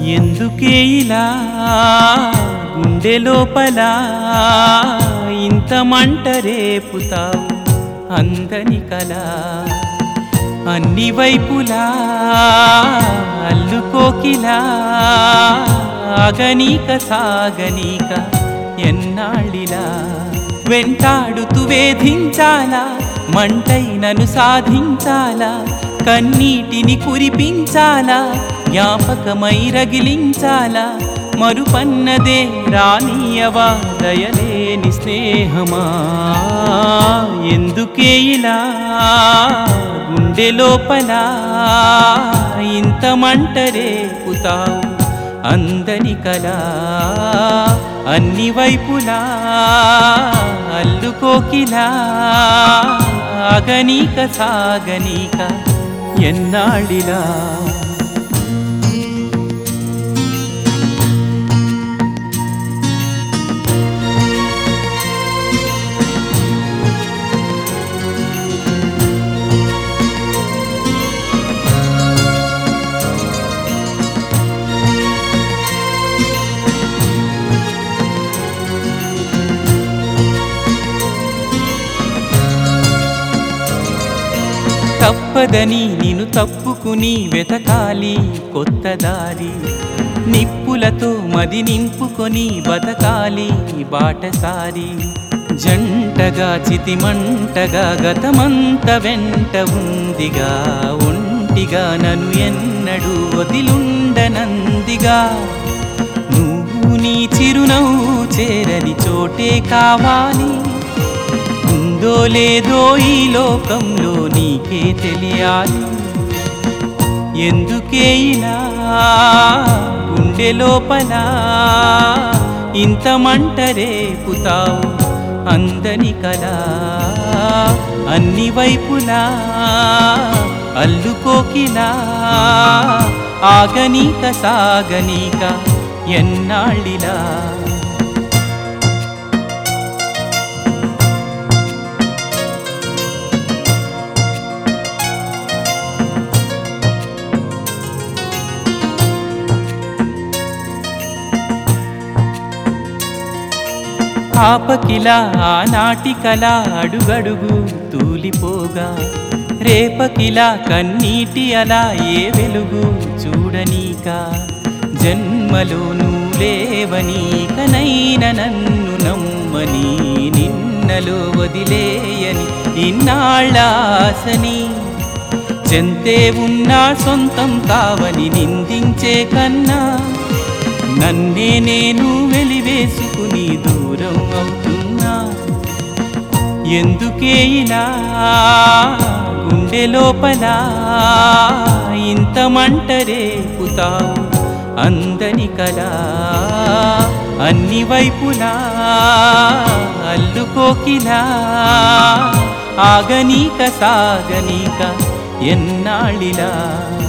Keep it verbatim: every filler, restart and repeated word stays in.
ఎందుకే ఇలా గుండె లోపల ఇంత మంట రేపుతావు అందని కలా అన్ని వైపులా అల్లుకోకిలా ఆగనీక సాగనీక ఎన్నాళ్ళిలా వెంటాడుతూ వేధించాలా మంటై నన్ను సాధించాలా కన్నీటిని కురిపించాలా జ్ఞాపకమై రగిలించాలా మరుపన్నదే రానియవా దయలేని స్నేహమా ఎందుకే ఇలా గుండె లోపల ఇంత మంట రేపుతావు అందని కలా అన్ని వైపులా అల్లుకోకిలా ఆగనీక సాగనీక ఎన్నాళ్ళిలా తప్పదని నిన్ను తప్పుకుని వెతకాలి కొత్త దారి నిప్పులతో మది నింపుకొని బతకాలి బాటసారి జంటగా చితిమంటగా గతమంత వెంట ఉందిగా ఒంటిగా నన్ను ఎన్నడూ వదిలుండనందిగా నువ్వు నీ చిరునవ్వు చేరని చోటే కావాలి ఉందో లేదో ఈ లోకంలో నీకే తెలియాలి ఎందుకే ఇలా గుండె లోపల ఇంత మంట రేపుతావు అందని కలా అన్ని వైపులా అల్లుకోకిలా ఆగనీక సాగనీక ఎన్నాళ్ళిలా ఆపకిలా ఆనాటి కళ అడుగడుగు తూలిపోగా రేపకిలా కన్నీటి అలా ఏ వెలుగు చూడనీక జన్మలో నువ్వులేవనీకనైన నన్ను నమ్మని నిన్నలో వదిలేయని ఇన్నాళ్ళాసని చెంతే ఉన్నా సొంతం కావని నిందించే కన్నా నన్నే నేను వెలివేసుకుని దూరం అవుతున్నా ఎందుకే ఇలా గుండె లోపల ఇంత మంట రేపుతావు అందని కలా అన్ని వైపులా అల్లుకోకిలా ఆగనీక సాగనీక ఎన్నాళ్ళిలా